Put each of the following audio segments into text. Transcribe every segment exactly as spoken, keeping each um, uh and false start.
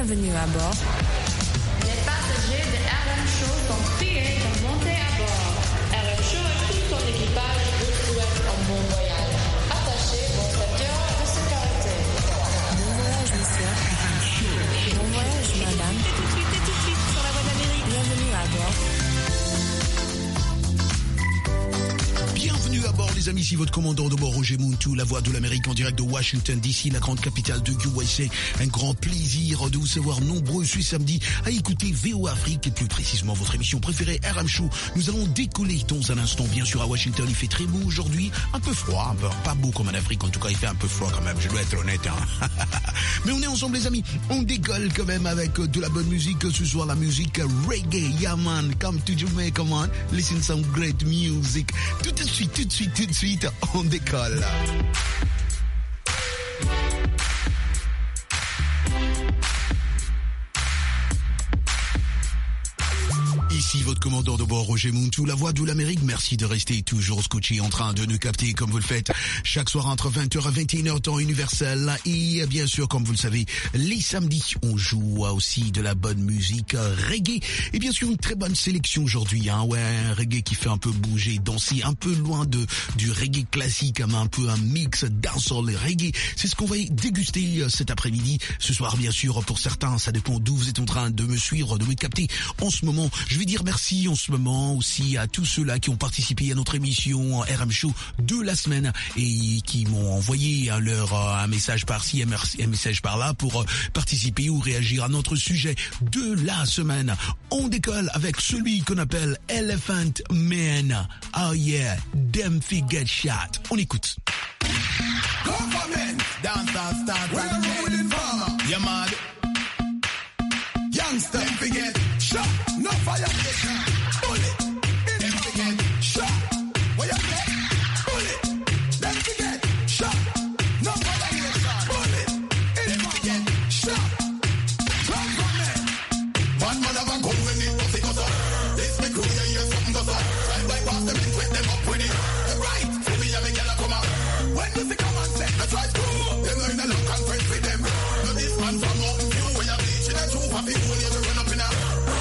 Bienvenue à bord. Les passagers de R M Show sont priés de monter à bord. R M Show et tout son équipage vous souhaitent un bon voyage. Attachez vos ceintures de sécurité. Bon voyage, monsieur. Bon voyage, madame. Et tout de suite, et tout de suite, sur la voie d'Amérique. Bienvenue à bord. Bienvenue à bord les amis, ici votre commandant de bord Roger Muntu, la voix de l'Amérique en direct de Washington D C, la grande capitale de U S A. Un grand plaisir de vous savoir nombreux ce samedi à écouter V O Afrique et plus précisément votre émission préférée R M Show. Nous allons décoller dans un instant bien sûr à Washington, il fait très beau aujourd'hui, un peu froid, un peu, pas beau comme en Afrique, en tout cas il fait un peu froid quand même, je dois être honnête hein. Mais on est ensemble les amis, on décolle quand même avec de la bonne musique ce soir, la musique reggae, yeah man, come to Jamaica, come on, listen some great music. Tout de suite, tout de suite, tout de suite, on décolle. Ici votre commandant de bord Roger Muntu, la voix de l'Amérique. Merci de rester toujours scotché en train de nous capter comme vous le faites chaque soir entre vingt heures et vingt et une heures temps universel. Et bien sûr, comme vous le savez, les samedis, on joue aussi de la bonne musique reggae. Et bien sûr, une très bonne sélection aujourd'hui. Hein. Ouais, un reggae qui fait un peu bouger, danser, un peu loin de du reggae classique, un peu un mix dancehall et reggae. C'est ce qu'on va déguster cet après-midi. Ce soir, bien sûr, pour certains, ça dépend d'où vous êtes en train de me suivre, de me capter en ce moment. Je vais dire merci en ce moment aussi à tous ceux-là qui ont participé à notre émission R M Show de la semaine et qui m'ont envoyé leur un message par-ci, un message par-là pour participer ou réagir à notre sujet de la semaine. On décolle avec celui qu'on appelle Elephant Man. Oh yeah, them fi get shot. On écoute. Government, dance and start. We're rolling farmer. You mad? Youngster, them fi get shot. No fire. Bullet. Them fi get shot. What you get? Bullet. Them fi get shot. No fire. Bullet. Them fi get shot. Government. One man have a gun when it was it goes up. This me crew, you hear something goes up. Drive by past them and wet them up with it. Right. So me and me gyal a come out. When you see come and say, that's right. Them learn a long conference with them. Now this man from Mountain View where you bleaching a truth of people you run up in a.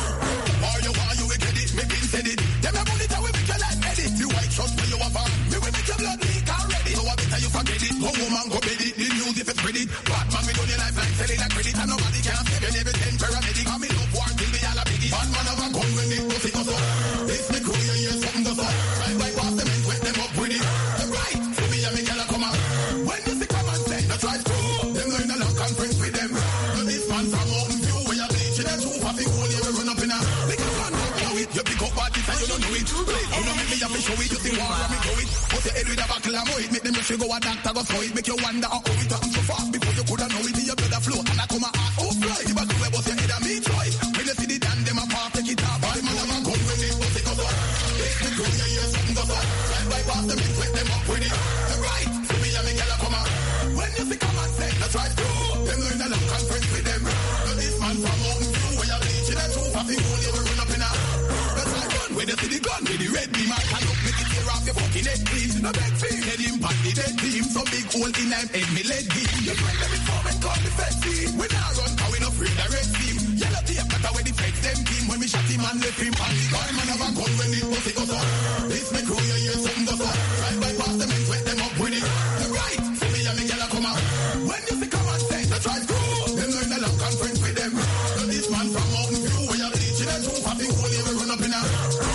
Or you want you will get it, me been said it. Them a bullet and we make your life edit. You white trust where you have on. Me will make your blood leak already. So I better you forget it. Go woman go bed it. The news if it's spread it. Bad man we done your life like selling a credit. And nobody can save you never ten paramedic. And me love war till me all a biggie. Bad man have a gun when it goes it goes up. This me crew you hear something goes up. Drive by past them and wet them up with it. Right, so me and me gyal a come out. When you see come and say, that's right true. Them learn a long conference with them. Now this man from Mountain View where you bleaching a truth of the whole you will run up in a. Because man don't know it. You pick up parties and you don't know it. You know make me have to show it. You think war and me go it. Put your head with a buckle and mow it. Make them rush you go a doctor go throw it. Make you wonder how it happened so fast. Before you coulda know it. Your blood a flow and I come a ask oh fly. The back way bust your head and me try. When you see the dan them apart take it off. The man have a gun when it bust it goes up. This the crew you hear something goes up. Drive by past them and wet them up with it. Right, so me and me gyal a come out. When you see come and say that's right true. Them learn a long conference with them. Now this man from Mountain View where you bleaching a truth of the whole you will run up in a. That's right gun when you see the gun with the red beam I can look make it tear off your fucking head clean. No big feel head impact the dead team. Some big hole in them head me lead deep. You find them in form and call the fed team. When I run how we no free the red team. Yellow tape that's where the feds them team. When we shot him and left him on the gun man have a gun when it bust it goes up. This me crew you hear something goes up. Drive by past them and wet them up with it. Right, so me and me gyal a come out. When you see come and say that's right crew. Them learn a long conference with them. Now this man from Mountain View where you bleaching a truth of the whole you will run up in a.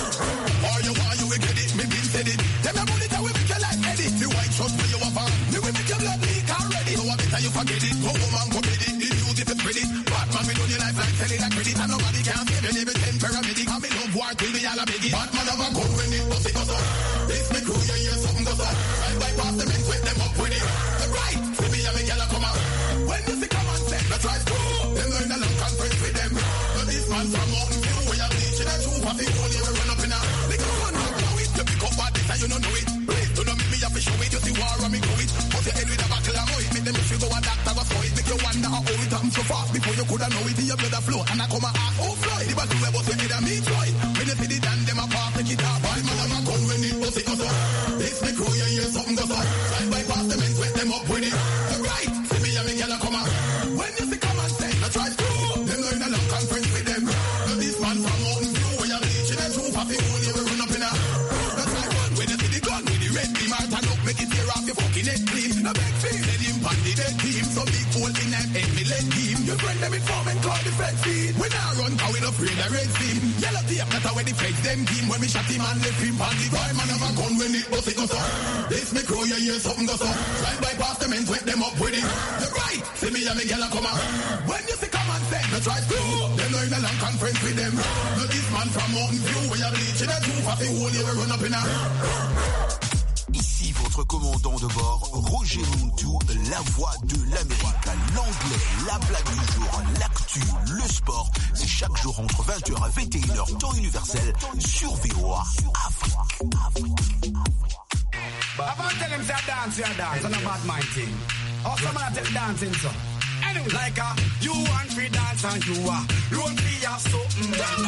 Or you want you will get it, me been said it. Them a bullet and we make your life edit. The white shot where you have on. Me will make your blood leak already. So I better you forget it. Go woman go bed it. The news if it's spread it. Bad man we done your life like selling a credit. And nobody can save you never ten paramedic. And me love war till me all a biggie. Bad man have a gun when it bust it goes up. This me crew you hear something goes up. Drive by past them and wet them up with it. Right, see me and me gyal a come out. When you see come and say that's right true. Them learn a long conference with them. Now this man from Mountain View where you bleaching a truth of the whole you will run up in a. Because man don't know it. You pick up parties and you don't know it. Please do not make me have to show it. You see war and me go it. Put your head with a buckle and mow it. Make them if you go a doctor go throw it. Make you wonder how it happened so fast. Before you coulda know it. Your blood a flow and I come a ask oh fly. The back way bust your head and me try. When you see the dan them apart take it off. Bad man have a gun when it bust it goes up. This me crew you hear something goes up. Drive by past them and wet them up with it. Right, see me and me gyal a come out. When you see come and say that's right true. them informing call the feds feed. We now run cause we no afraid of red steam. Yellow tape, that's how the feds them team. When we shot him and left him on the ground. Man have a gun when it bust it goes up. This me crow, you hear something goes up. Drive by past them and wet them up with it. You're right, see me and me gyal a come out. When you see come and say, no try to. Them no in a long conference with them. No this man from Mountain View, where you bleaching a two for the whole year we run up in a. Ici votre commandant de bord, Roger Muntu, la voix de l'Amérique, l'anglais, la blague du jour, l'actu, le sport. C'est chaque jour entre vingt heures et vingt et une heures, temps universel, sur V O A Afrique. Afrique. I want to tell him say dance, you dance, and a bad mind thing. Or someone tell dancing so. Anyway, like a you want free dance and you are don't be a something.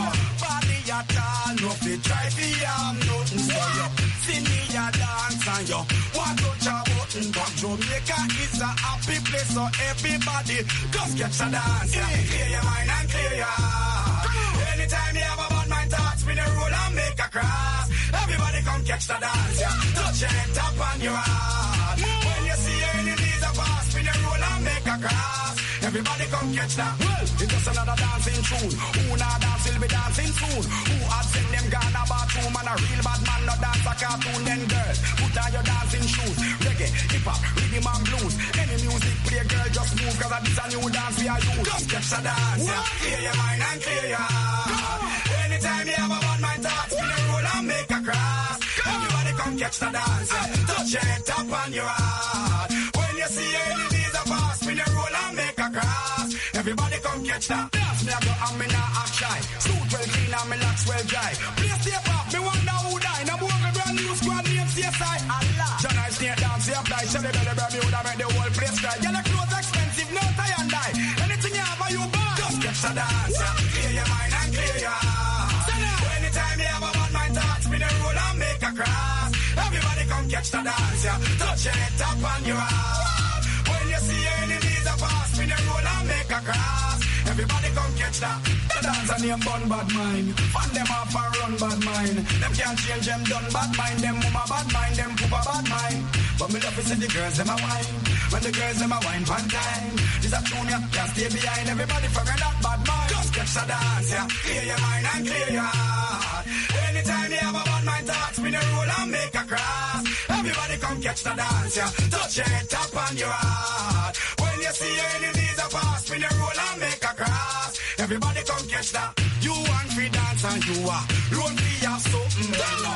Body at all, no fi try fi am nothing. So you see me a dance and you want to touch a button. But Jamaica is a happy place, so everybody just catch a dance. Yeah. Clear your mind and clear your heart. Anytime you have a bad mind thoughts, spin a roll and make a cross. Everybody come catch the dance, yeah. Touch your head, tap on your heart. When you see your enemies a pass, spin a roll and make a cross. Everybody come catch that. Well, it's just another dancing tune. Who not dance will be dancing soon. Who had sent them Ghana bathroom and a real bad man not dance a cartoon. Then girls, put on your dancing shoes. Reggae, hip hop, rhythm and blues. Any music play, girl, just move. Cause this a new dance we are use. Just catch the dance, yeah. Clear your mind and clear your heart. Anytime you have a bad mind thought, spin a roll and make a cross. Everybody come catch the dance, yeah. Touch your head, tap on your heart. When you see your enemies a pass, spin a roll and make a cross. Everybody come catch that. Dance me a go and me not act shy. Suit well clean and me locks well dry. Play step up, me wonder who die. Now boy me brand new squad name C S I. Allah. John I snake dance, you apply. Shelly belly belly, woulda make the whole place dry. Get the clothes expensive, no tie and die. Anything you have, you buy. Just catch the dance, yeah. Clear your mind and clear your heart. Anytime you have a bad mind thought, spin a roll and make a cross. Everybody come catch the dance, yeah. Touch your head, tap on your heart. When you see your enemies a pass, spin a roll and make a cross. Everybody come catch that. The dance and name bun bad mind. Fan them off and run bad mind. Them can't change them done bad mind. Them mama bad mind, them poopa bad mind. But me love to see the girls them a wine. When the girls them a wine one time. This a tune ya, can't stay behind. Everybody forget that bad mind. Just catch the dance, yeah. Clear your mind and clear your heart. Anytime you have a bad mind thought, spin a roll and make a cross. Everybody come catch the dance, yeah. Touch your head, tap on your heart. When you see your enemies a pass, spin a roll and make a cross. Everybody come catch that. You want free dance and you are run for your something.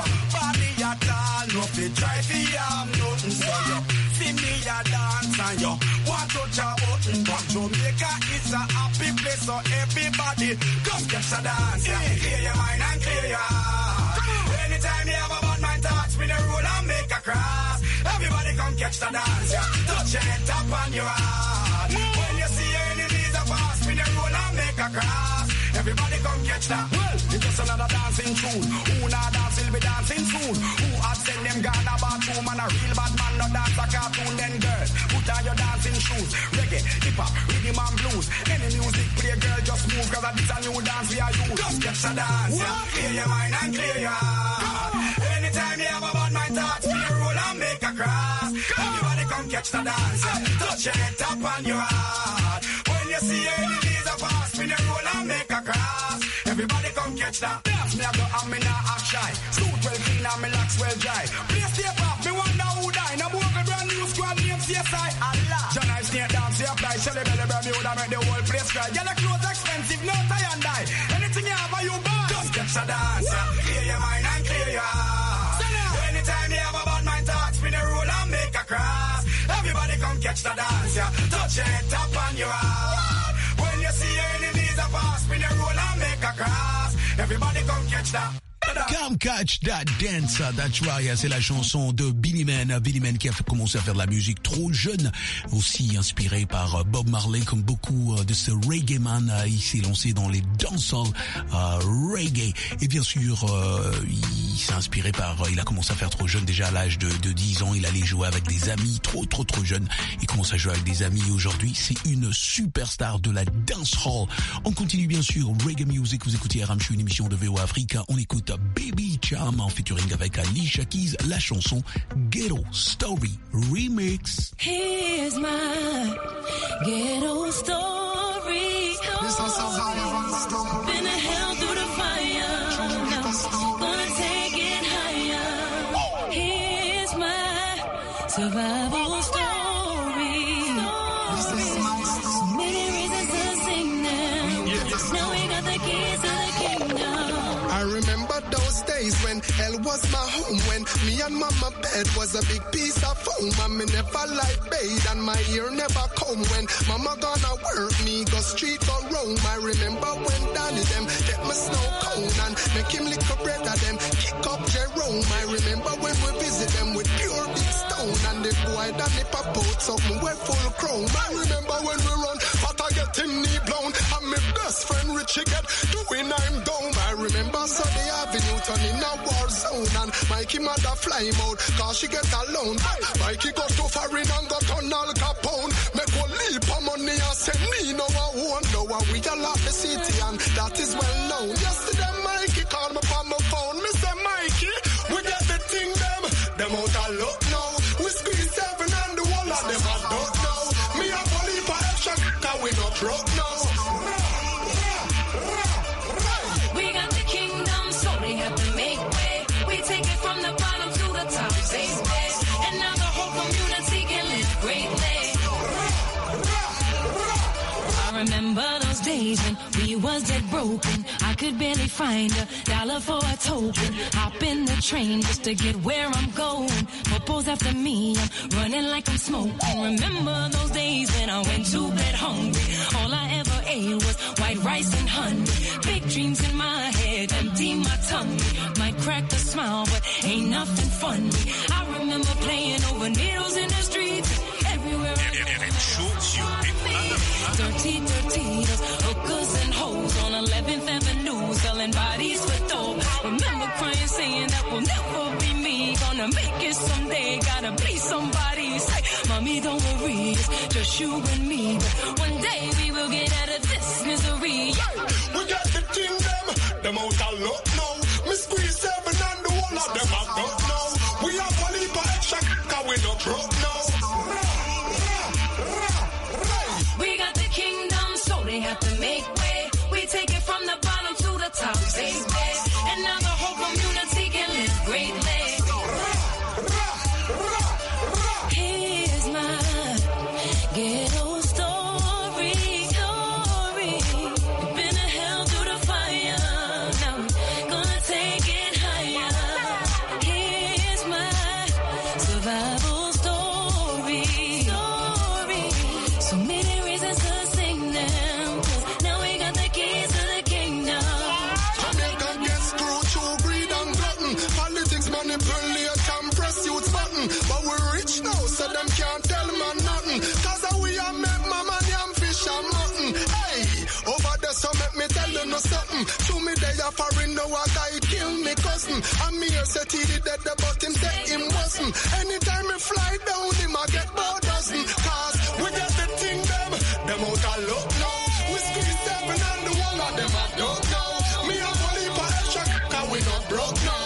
Body at all, no fit try for your nothing. So you see me a dance and you want to touch a button. But Jamaica is a happy place, so everybody just catch the dance, yeah. Clear your mind and clear your heart. Anytime you have a bad mind thought, spin a roll and make a cross. Everybody come catch the dance, yeah. Touch your head, tap on your heart. When you see your enemies a pass, spin a roll and make a cross. Everybody come catch that. Well, it's just another dancing tune. Who not dance will be dancing soon. Who had sent them Ghana bathroom and a real bad man not dance a cartoon. Then girls, put on your dancing shoes. Reggae, hip hop, rhythm and blues. Any music play, girl, just move. Cause this a new dance we are use. Just catch the dance, yeah. Clear your mind and clear your heart. Anytime you have a bad mind thought, spin a roll and make a cross. Everybody come catch the dance, yeah. Touch your head, tap on your heart. When you see your enemies a pass, spin a roll and make a cross. Everybody come catch that. Dance me a go and me not act shy. Suit well clean and me locks well dry. Play step up, me wonder who die. Now boy me brand new squad name C S I. Allah. John I snake dance, you apply. Shelly belly belly, woulda make the whole place dry. Get the clothes expensive, no tie and die. Anything you have, you buy. Just catch the dance, yeah. Clear your mind and clear your heart. Anytime you have a bad mind thought, spin a roll and make a cross. Everybody come catch the dance, yeah. Touch your head, tap on your heart. When you see your enemies a pass, spin a roll and make a cross. Everybody come catch that. Come catch that dance, that's right, c'est la chanson de Billy Man, Billy Man qui a fait commencer à faire de la musique trop jeune, aussi inspiré par Bob Marley, comme beaucoup de ce reggae man, il s'est lancé dans les dancehall uh, reggae, et bien sûr, euh, il s'est inspiré par, il a commencé à faire trop jeune déjà à l'âge de, de dix ans, il allait jouer avec des amis, trop trop trop jeune, il commence à jouer avec des amis, aujourd'hui c'est une superstar de la dancehall. On continue bien sûr, reggae music, vous écoutez R M Show, une émission de V O A Africa, on écoute Baby Cham en featuring avec Alicia Keys, la chanson Ghetto Story Remix. Here's my ghetto story. Been a hell through the fire. Now gonna take it higher. Here's my survival story. So many reasons to sing them. Now we got the keys to the kingdom. I remember those days when hell was my home, when me and mama bed was a big piece of foam, and me never like bathe and my ear never comb. When mama gonna work, me go street or roam. I remember when Danny them get my snow cone and make him lick a bread of them, kick up Jerome. I remember when we visit them with pure big stone, and the boy Danny pop out something we full chrome. I remember when we run, but I get him knee blown, and my best friend Richie get doing I'm down. I remember Sunday Avenue turn in a war zone, and Mikey mother fly him out cause she get alone. Mikey go to foreign and got on Al Capone, make one leap of money and say me no I won't know. We all love the city and that is well known. Yesterday Mikey called me from my phone. Me say Mikey, we get the thing them, them out a look now. We squeeze seven and the whole of them I don't know. Me a believe for extra cause we not broke now. We got the kingdom, so they have to make way. We take it from the bottom to the top, same way. And now the whole community can live greatly. I remember those days when we was dead broken. I could barely find a dollar for a token. Hop in the train just to get where I'm going. Popo's after me, I'm running like I'm smoking. Remember those days when I went to bed hungry. All I ever ate was white rice and honey. Big dreams in my head, empty my tummy. Might crack a smile, but ain't nothing funny. I remember playing over needles in the streets. Everywhere I dirty, dirty, those hookers and hoes on eleventh Avenue selling bodies for dope. Remember crying, saying that will never be me. Gonna make it someday, gotta be somebody. Say, mommy, don't worry, it's just you and me. But one day we will get out of this misery. We got the kingdom, them out a look now. Me squeeze seven and the whole of them I don't know. We have a leap of extra cause we not broke now. We got the kingdom, so they have to make way. We take it from the bottom to the top, same way. And now the whole community can live greatly. Here's my ghetto story, story. Been a hell through the fire, now we're gonna take it higher. Here's my survival story, story. So many reasons to sing them, 'cause now we got the keys to the kingdom. Jamaica gets screwed through greed and glutton. Politics manipulate and press youth button. But we're rich now, so them can't tell man nothing. Cause we are make mama yam fish and mutton. Hey, over there so make me tell you no something. To me they are foreign, now a guy kill me cousin. I'm here said he did that, but him say him wasn't. Anytime me fly down, him I get more dozen. Cause we get the thing them, them out a look now. We squeeze seven and the whole of them I don't know. Me a believe for extra cause we not broke now.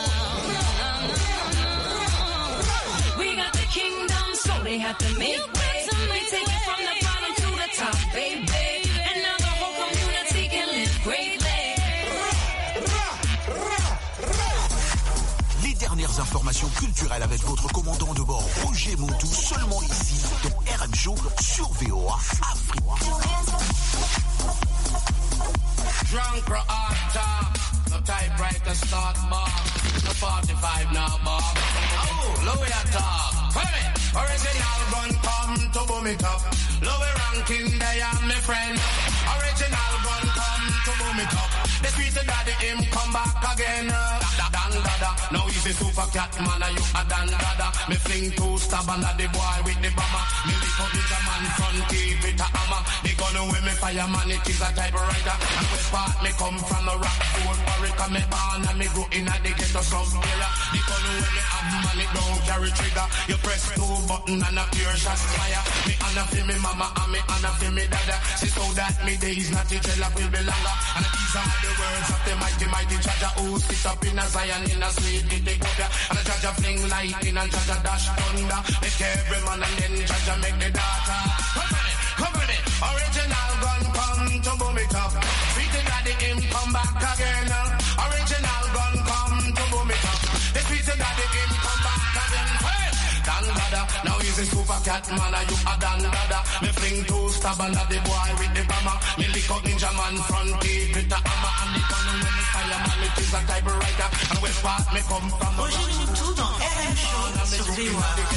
We got the kingdom, so they have to make way. We take it from the bottom to the top, baby. And now the whole community can live greatly. Les dernières informations culturelles avec votre commandant de bord Roger Montou, seulement ici dans R M Show sur V O A Afrique. Drunk or hot top, no typewriter start bar, no forty-five now bar. Oh, low ya talk, hey, original gun come to boom it up. Low ranking they are my friend. Original gun come to boom it up. The sweet daddy him come back again. Da dan dada, now he's a super cat man, are you a dan dada? Me fling two stab under the boy with the bomber. Me lick up the man front teeth with a hammer. The gun with me fireman, it is a typewriter. And where part me come from a rock fort, Warwick me born and me go in a the ghetto somewhere. The gun with me have man, it don't carry trigger. You press two button and a pure shot fire. Me honor for me mama and me honor for me dada. She so that me days not to tell will be longer. And these are the words of the mighty mighty Jaja who sit up in a Zion in a sweet they go there. And a Jaja fling lightning and Jaja dash thunder. Make every man and then Jaja make the data. cover me. Original gun come to boom it up. Sweet daddy him come back again. Original gun come to boom it up. The sweet daddy him come back again. Hey, Dan Dada, now he's a super cat man, you a Dan Dada. Me fling two stab under the boy with the bomber. Me lick out ninja man front teeth with the hammer and the gun when the fireman it is a typewriter. And where part me come from? Roger Moutou dans R M Show sur V O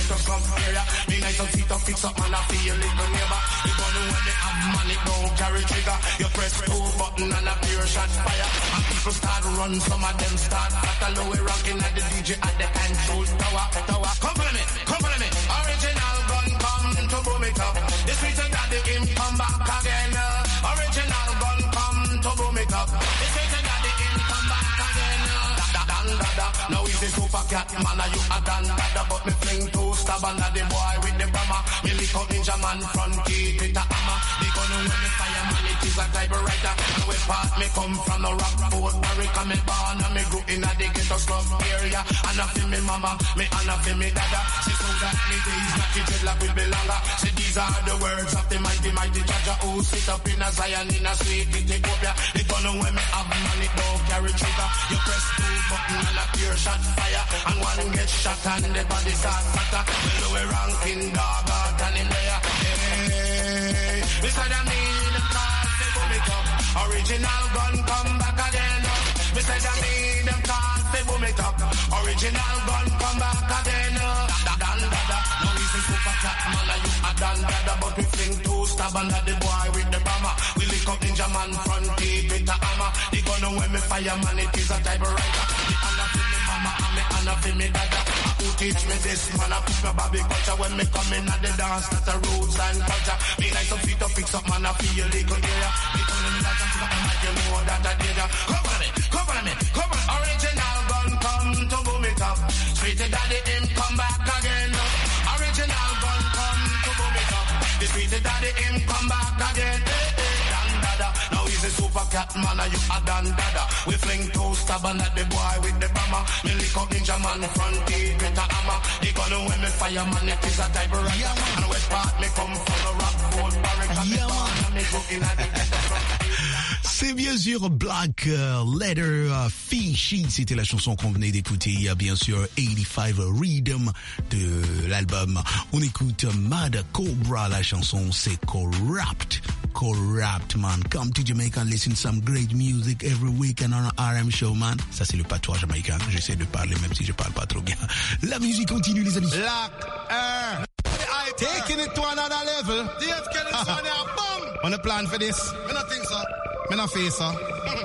A. Me nice and feet up, fix up man, I feel it no neighbor. The gun when they have man, it don't carry trigger. You press two button and a pure shot fire. And people start run, some of them start battle. Low rocking at the D J at the control tower. Tower, come follow me, come follow me. Original gun come to boom it up. The sweeter daddy him come back again. Original gun come to boom it up. The sweeter daddy him come back again. Dan Dada, now he's a super cat man, you a Dan Dada. But me fling two stab under the boy with the bomber. Me lick out ninja man front teeth with a hammer. The gun when the fireman it is a typewriter. And where part me come from no rock boat barrick. Me born and me grew in a the ghetto slum area. And I feel me mama, me and I feel me dada. She so that me days not the dreadlock will be longer. See these are the words of the mighty mighty Jaja who sit up in a Zion in a sweet Ethiopia. The gun when me have man it don't carry trigger. You press two button and a pure shot fire. And one get shot and the body start fatter. Well we ranking dog out and him there. Hey, beside of me the car they boom it up. Original gun come back again. Beside of me them car they boom it up. Original gun come back again. Dan Dada, now he's a super cat man and you a Dan Dada. But we fling two stab under the boy with the bomber. We lick up ninja man front teeth with a hammer. The gun when me fireman it is a typewriter. The Anna feel me mama and me Anna feel me dada. Who teach me this man I push my baby culture. When me come in at the dance that's a roots and culture. Me like some feet to fix up man I feel the good area. Me calling me like some I might you know that I did ya. Cover me, cover me, cover. Original gun come to boom it up. Sweet daddy him come back again. Original gun come to boom it up. The sweet daddy him come back again. Hey, hey, Dan Dada, now he's a super cat man and you a Dan Dada. We fling two stab at the boy with the bomber. Me lick up ninja man front teeth with a hammer. The gun when me fireman it is a typewriter. Yeah, and where part me come from the rock boat barrack. Yeah, man. Me go in at the C'est bien sûr Black uh, Letter uh, Fishy, c'était la chanson qu'on venait d'écouter. Il y a bien sûr eighty-five Rhythm de l'album. On écoute Mad Cobra, la chanson c'est Corrupt. Corrupt, man. Come to Jamaica and listen to some great music every weekend on R M Show, man. Ça c'est le patois jamaïcain. J'essaie de parler même si je parle pas trop bien. La musique continue, les amis. Black Air. Taking it to another level. D F Kelly on there, boom. On the plan for this? Me not think so. Me not face so.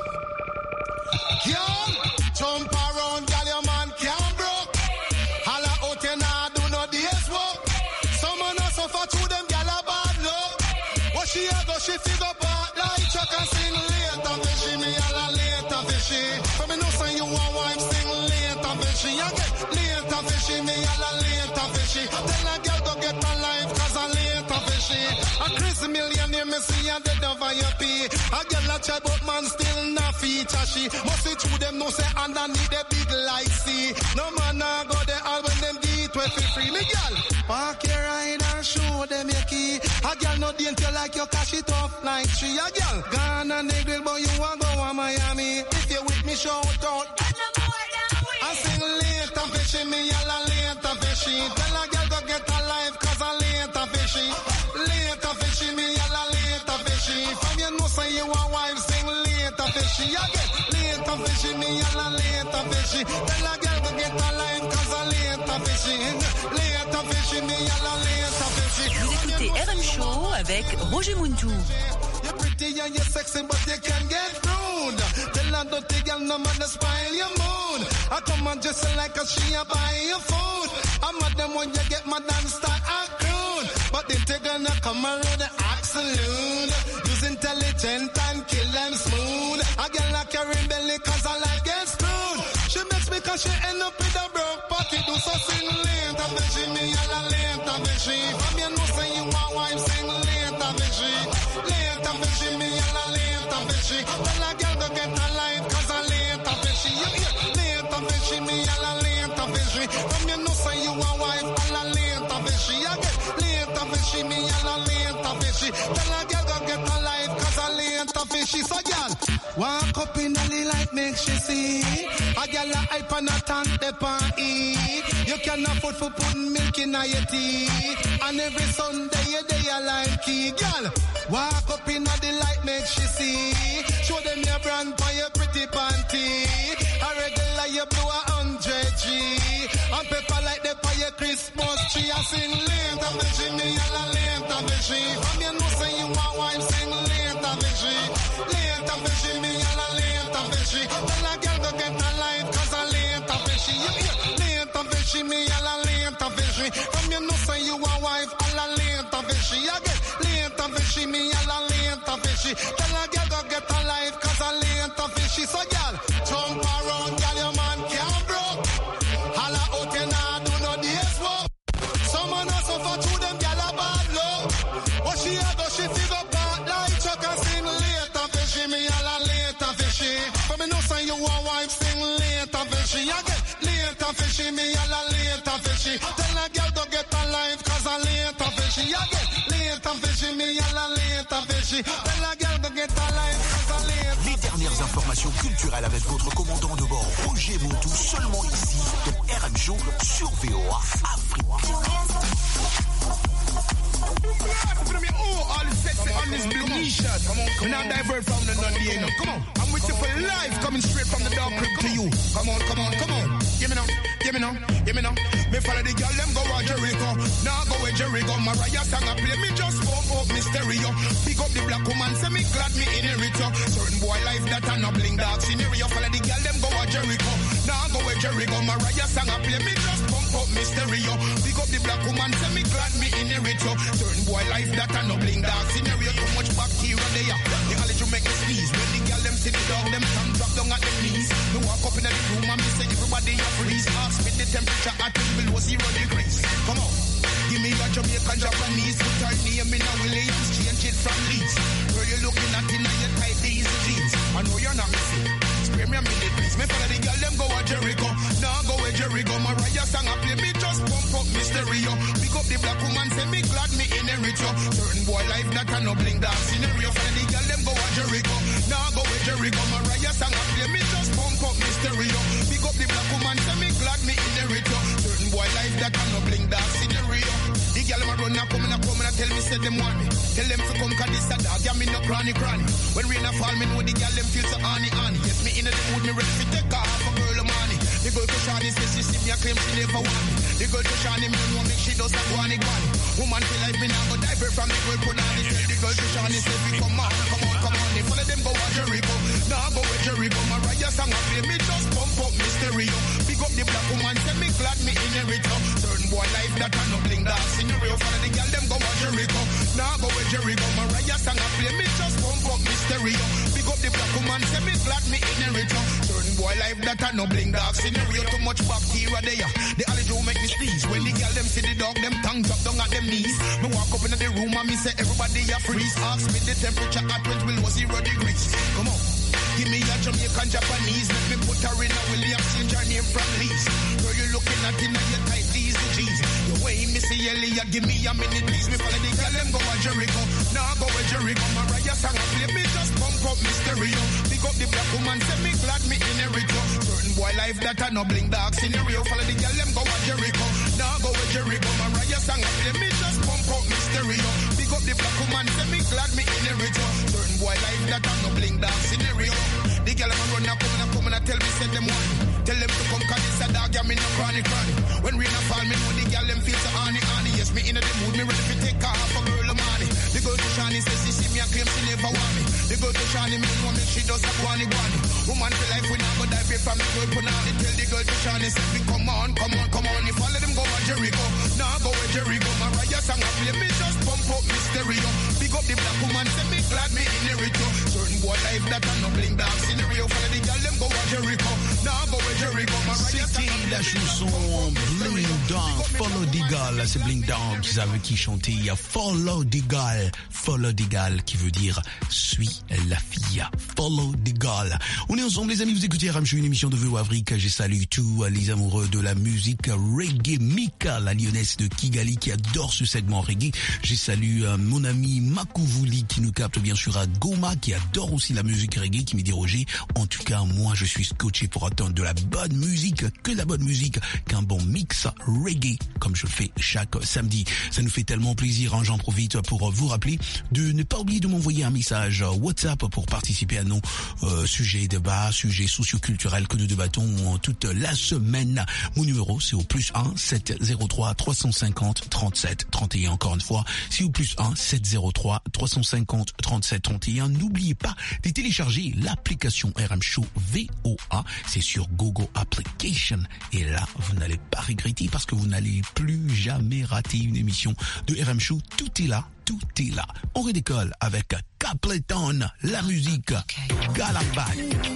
Girl, jump around, girl, your man can't broke. Holla out and I do no day's work. Someone a suffer to them, girl, a bad luck. What she a go, she figure part like Chuck and sing later, fishy. Me all a later, fishy. So me know say you want wife, sing later, fishy. Again, later, fishy. Me all a later, fishy. Tell a girl go get my life, cause I later, fishy. A Chris millionaire, me see a dead over your pay. A girl a try, but man still not feature she. Must see through them, no say underneath the big like sea. No man nah go there all when them get way for free. Me girl, park your ride and show them your key. A girl no dainty like you cash it off like tree. A girl gone and they grill, but you want go to Miami. If you with me, shout out. I sing later fishy, me all a later fishy. Tell a girl go get a life, cause a later fishy. Later fishy, me all a later fishy. From you know say you a wife, sing later fishy. Again, later fishy, me all a later fishy. Tell a girl go get a life, cause a later fishy. Later fishy, me all a later fishy. Vous écoutez R M Show avec Roger Moutou. You're pretty and you're sexy, but you can get rude. Tell her dirty girl, no matter spoil your mood. I come on just like a she a buy your food. I'm at them when you get mad and start acting. But they take gonna come around the absolute. Use intelligent and kill them smooth. I get like carry belly cause I like get screwed. She makes me cause she end up with a broke party. Do so sing later, fishy. Me all a later, fishy. From you know say you want wife, sing later, fishy. Later, fishy. Me all a later, fishy. Tell a girl to get a life cause I later, fishy. You hear? Later, fishy. Me all a later, fishy. From you know say you want wife, all a later, fishy. Again, later, fishy. Me all a later, fishy. fishy. Tell a girl go get a life, cause a lane to fishy. So girl, walk up in a the light, make she see. A girl a hype and a tank, they pan eat. You can afford for putting milk in your tea. And every Sunday you day a line key. Girl, walk up in a the light, make she see. Show them your brand for your pretty panty. A regular you blow a hundred G. And pepper like the for your Christmas tree. I sing late of the Jimmy, and a late of the she. From you know say you want wine, sing late of the she. Late of the Jimmy, and a late of the she. Tell a girl go get a life, cause a late of the she. Late of the Jimmy, and a late of the she. From you know say you want wife, all a late of the she. Again, late of the Jimmy, and a late of the she. Tell a girl go get a life, cause a late of the she. So girl, jump around, girl, your man can't broke. Holla out and I do no days work. Someone else suffer through them, girl, a bad luck. But she a go, she figure part like Chuck and sing later fishy. Me all a later fishy. But me know say you want wife, sing later fishy. Again, later fishy, me all a later fishy. Tell a girl to get a life, cause a later fishy. Again, later fishy, me all a later fishy. Tell a girl to get a life, cause a later fishy. Les dernières informations culturelles avec votre commandant de bord, Roger Montou, seulement ici, dans R M Show sur V O A Afrique. Oh, all sexy on this blue t-shirt. Come on, come on. Divert from the Nundy, you know. Come on. I'm with you for life, coming straight from the dark crypt to you. Come on, come on, come on. Give me now, give me now, give me now. Me follow the girl, them go to Jericho. Now go with Jericho. Mariah sang a play, me just pump up Mysterio. Pick up the black woman, say me glad me inherit her. Certain boy life that a no bling dark scenario. Follow the girl, them go to Jericho. Now go with Jericho. Mariah sang a play, me just pump up Mysterio. Pick up the black woman, say me glad me inherit her. Certain boy life that a no bling dark scenario. Too much bacteria there. The college you make me sneeze. When the girl them see the dog, them tongue drop down at them knees. Me walk up in the room and me say everybody a freeze. Ask me the temperature at below zero degrees. Come on, give me a Jamaican Japanese. Put her name in a Williams, change it from Leeds. Where you looking at in your tight these jeans. I know you're not missing. Spare me a minute, please. Me follow the girl, them go to Jericho. Now go with Jericho. Mariah sang a play, me just pump up Mysterio. Pick up the black woman, say me glad me inherit you. Certain boy life that a no bling dark scenario. Follow the girl, them go to Jericho. Now go with Jericho. Mariah sang a play, me just pump up Mysterio. Pick up the black woman, say me glad me inherit you. Certain boy life that a no bling dark scenario. The girl ma run a come and a come and a tell me say them want me. Tell them to come 'cause this a dog, yeah me no cranny cranny. When rain a fall, me know the girl them feel so honey honey. Yes me in the mood, me ready to take off a girl of money. The girl to Shani says she see me a claim she never want me. The girl to Shani me know make she does a guani guani. Woman feel like me now go divert from the girl put on it. Tell the girl to Shani say we come on, come on, come on. They follow them go to Jericho. Now go with Jericho. Mariah sang a play, me just pump up Mysterio. Pick up the black woman, say me glad me inherit her. Certain boy life that a no bling dark scenario. Follow the girl them go to Jericho. Now go with Jericho. Mariah sang a play, me just pump up Mysterio. Pick up the black woman, say me glad me inherit her. Certain boy life that a no bling dark scenario. Too much bacteria there. The allergy make me sneeze. When the girl them see the dog, them tongue drop down at them knees. Me walk up in the room and me say everybody a freeze. Ask me the temperature at twenty below zero degrees. Come on. Give me a Jamaican Japanese. Let me put her in a Williams, change her name from Leeds. Girl, you looking at in your tight these jeans. You way Missy Elliott, give me a minute, please. Me follow the girl, them go to Jericho. Now go to Jericho. Mariah sang a play, me just pump up Mysterio. Pick up the black woman, say me glad me inherit you. Certain boy life that a no bling dark scenario. Follow the girl, them go to Jericho. Now go to Jericho. Mariah sang a play, me just pump up Mysterio. Pick up the black woman, say me glad me inherit you. Certain boy life that a no bling dark scenario. The girl a run a come and a come and a tell me say them want. Tell them to come 'cause it's a dog, yeah me no cranny cranny. When rain a fall, me know the girl them feel so honey honey. Yes, me in the mood, me ready to take off a girl of money. The girl to Shani says she see me and claim she never want me. The girl to Shani me know me she does a guani guani. Woman feel like we now go dive from the girl punani. Tell the girl to Shani say we come on, come on, come on. If all of them go to Jericho, now go with Jericho. Mariah sang a play, me just pump up Mysterio. Pick up the black woman, say me glad me inherit you. Certain boy life that a no bling dark scenario. Follow the girl them go to Jericho. Now go with Jericho. C'était la chanson Bling Dong, Follow the Girl. C'est Bling Dong qui savait qui chantait. Il y a Follow the Girl, Follow the Girl qui veut dire suis la fille. Follow the Girl. On est ensemble les amis, vous écoutez R M Show, une émission de V O Afrique. Je salue tous les amoureux de la musique reggae. Mika, la lyonnaise de Kigali qui adore ce segment reggae. Je salue salue euh, mon ami Makouvouli qui nous capte bien sûr à Goma, qui adore aussi la musique reggae, qui me dit Roger, en tout cas moi je suis scotché pour attendre de la bonne musique, que de la bonne musique, qu'un bon mix reggae, comme je le fais chaque samedi. Ça nous fait tellement plaisir, hein, j'en profite pour vous rappeler de ne pas oublier de m'envoyer un message WhatsApp pour participer à nos euh, sujets, débats, sujets socioculturels que nous débattons toute la semaine. Mon numéro c'est au plus un sept zéro trois trois cent cinquante trente-sept trente et un. Encore une fois, c'est au plus un sept zéro trois trois cent cinquante trente-sept trente et un. N'oubliez pas de télécharger l'application R M Show V O A. C'est sur Google Application. Et là, vous n'allez pas regretter parce que vous n'allez plus jamais rater une émission de R M Show. Tout est là, tout est là. On redécolle avec Capleton, la musique Galambad.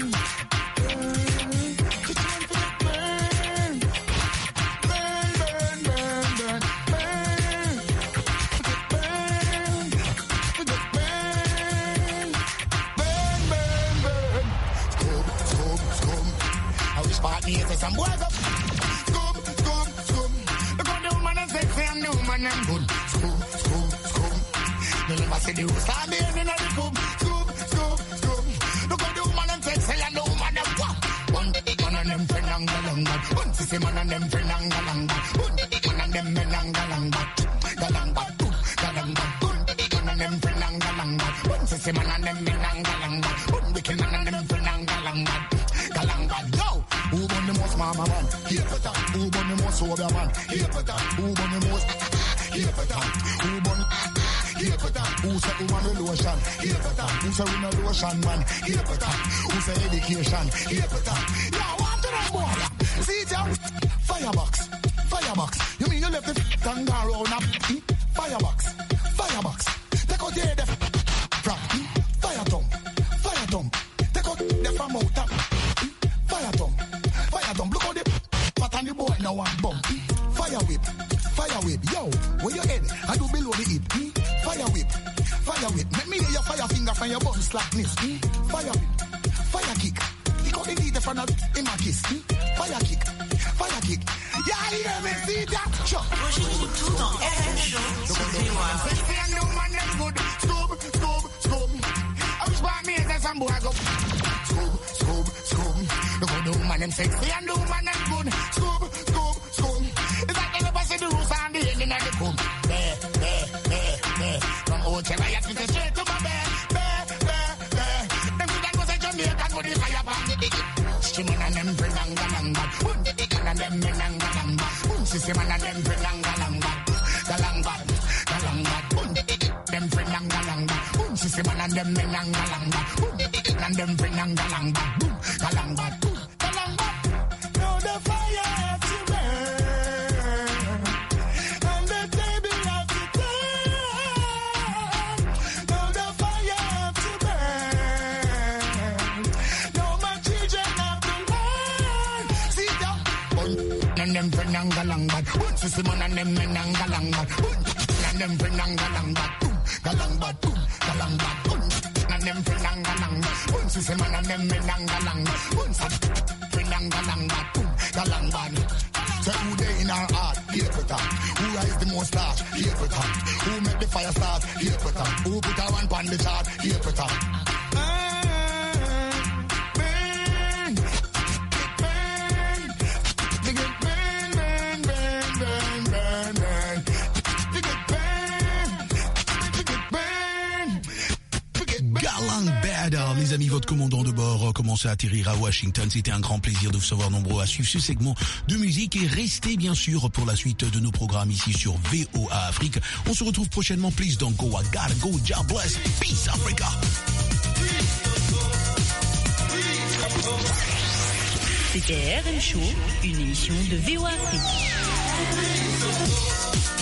Some boys up, scoop, scoop, scoop. Look at the woman and sexy and the woman and good. Scoop, scoop, scoop. You never see the rooster being in the coop. Scoop, scoop, scoop. Look at the woman and sexy and the woman and what? One man and them friend and galanga. One sissy man and them friend and galanga. One man and them men and galanga. Galanga, galanga. One man and them friend and galanga. One sissy man and them men and galanga. One wicked man and them friend and galanga. Galanga, go! Who born the most mama man? Here for that. Who born the most sober man? Here for that. Who born the most? Here for that. Who born? Here for that. Who say who want the lotion? Here for that. Who say we no lotion man? Here for that. Who say education? Here for that. Yeah, want to know more? See it out. Firebox, firebox. You mean you left the f*** and gone round up? Firebox, firebox. Take out the head from fire thump, fire thump. Take out the from out top. Fire thump, fire thump. Look how the fat and the boy now one bump. Fire whip, fire whip. Yo, where your head? I do below the hip. Fire whip, fire whip. Make me hear your fire finger from your bum slackness. Fire whip, fire kick. He got the leader from the in my kiss. Fire kick, fire kick. Yeah, I hear me see that. Sure. Tout dans R M Show sur V O A. Sexy and no man them good. Scoop, scoop, scoop. I wish by me that some boy go. Scoop, scoop, scoop. Look how the woman them sexy and the woman them good. Scoop, scoop, scoop. It's like they never see the roof and the ending of the coop. There, there, there, there. From old Chevrolet to the straight to my bed. There, there, there. Them good and go say Jamaican with the fire band. Streaming and them bring and galanga. And them men and galanga. Sissy man and them bring and galanga. Galanga, galanga. Them bring and galanga. Sissy man and them men and galanga. And them bring and galanga. Galanga, galanga. Now the fire has to burn. And the table has to turn. Now the fire has to burn. Now my children have to learn. See that? And them bring and galanga. Sissy man and them men and galanga. And them bring and galanga. Galanga, galanga. And them bring and galanga. Sissy man and them men and galanga. Bring and galanga. Galanga. Say who they in our heart, here for that. Who rise the most start, here for that. Who make the fire start, here for that. Who put a one on the chart, here for that. Les amis, votre commandant de bord commence à atterrir à Washington. C'était un grand plaisir de vous savoir nombreux à suivre ce segment de musique et restez bien sûr pour la suite de nos programmes ici sur V O A Afrique. On se retrouve prochainement. Please don't go, I gotta go. God bless. Peace Africa. C'était R M Show, une émission de V O A Afrique.